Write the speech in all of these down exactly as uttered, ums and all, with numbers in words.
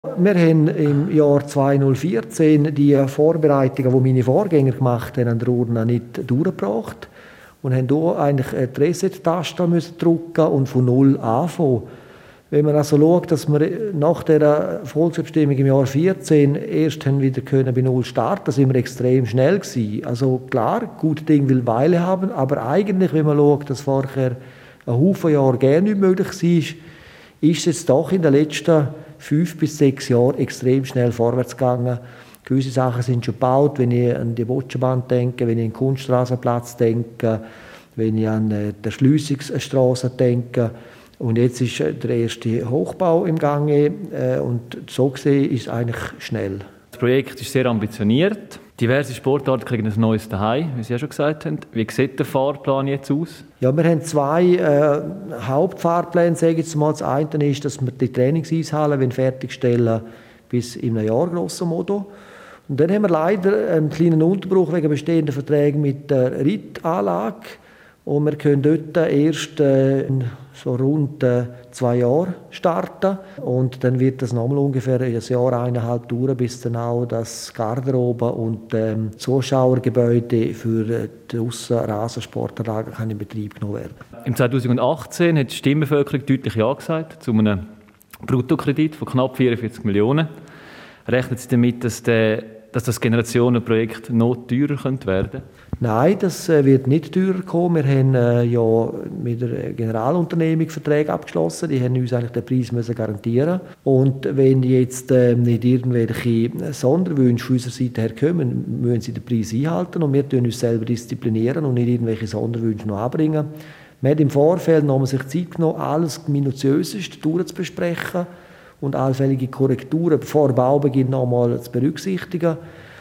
Wir haben im Jahr zweitausendvierzehn die Vorbereitungen, die meine Vorgänger gemacht haben, an der Urne nicht durchgebracht und haben hier eigentlich die Reset-Taste drücken und von null anfangen. Wenn man also schaut, dass wir nach der Volksabstimmung im Jahr vierzehn erst haben wieder können bei null starten, da sind wir extrem schnell gewesen. Also klar, gute Dinge will Weile haben, aber eigentlich, wenn man schaut, dass vorher ein Haufen Jahre gerne nicht möglich war, ist es jetzt doch in den letzten fünf bis sechs Jahren extrem schnell vorwärts gegangen. Gewisse Sachen sind schon gebaut, wenn ich an die Botschenbahn denke, wenn ich an den Kunststraßenplatz denke, wenn ich an die Erschliessungsstraße denke. Und jetzt ist der erste Hochbau im Gange und so gesehen ist es eigentlich schnell. Das Projekt ist sehr ambitioniert. Diverse Sportarten kriegen ein neues Zuhause, wie Sie ja schon gesagt haben. Wie sieht der Fahrplan jetzt aus? Ja, wir haben zwei äh, Hauptfahrpläne, sage ich jetzt mal. Das eine ist, dass wir die Trainingseishalle fertigstellen bis in einem Jahr grosso modo. Und dann haben wir leider einen kleinen Unterbruch wegen bestehender Verträge mit der Reitanlage. Und wir können dort erst äh, so rund äh, zwei Jahre starten. Und dann wird das nochmal ungefähr ein Jahr, eineinhalb dauern, bis dann auch das Garderobe und ähm, Zuschauergebäude für äh, die Aussenrasensportanlage in Betrieb genommen werden. Im zweitausendachtzehn hat die Stimmbevölkerung deutlich Ja gesagt zu einem Bruttokredit von knapp vierundvierzig Millionen. Rechnen Sie damit, dass, der, dass das Generationenprojekt noch teurer könnte werden? Nein, das wird nicht teurer kommen. Wir haben äh, ja mit der Generalunternehmung Verträge abgeschlossen. Die haben uns eigentlich den Preis müssen garantieren. Und wenn jetzt äh, nicht irgendwelche Sonderwünsche von unserer Seite her kommen, müssen sie den Preis einhalten und wir tun uns selber disziplinieren und nicht irgendwelche Sonderwünsche noch anbringen. Man hat im Vorfeld noch sich Zeit genommen, alles minutiösest durchzubesprechen und allfällige Korrekturen vor Baubeginn noch einmal zu berücksichtigen.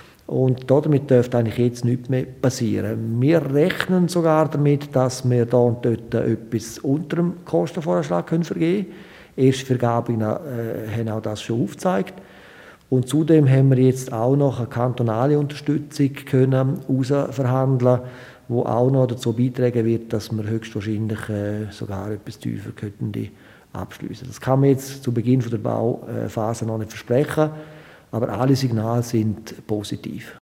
Und damit dürfte eigentlich jetzt nichts mehr passieren. Wir rechnen sogar damit, dass wir da und dort etwas unter dem Kostenvoranschlag können vergeben können. Erste Vergabungen äh, haben auch das schon aufgezeigt. Und zudem haben wir jetzt auch noch eine kantonale Unterstützung können herausverhandeln, die auch noch dazu beitragen wird, dass wir höchstwahrscheinlich äh, sogar etwas tiefer könnten abschliessen. Das kann man jetzt zu Beginn der Bauphase noch nicht versprechen. Aber alle Signale sind positiv.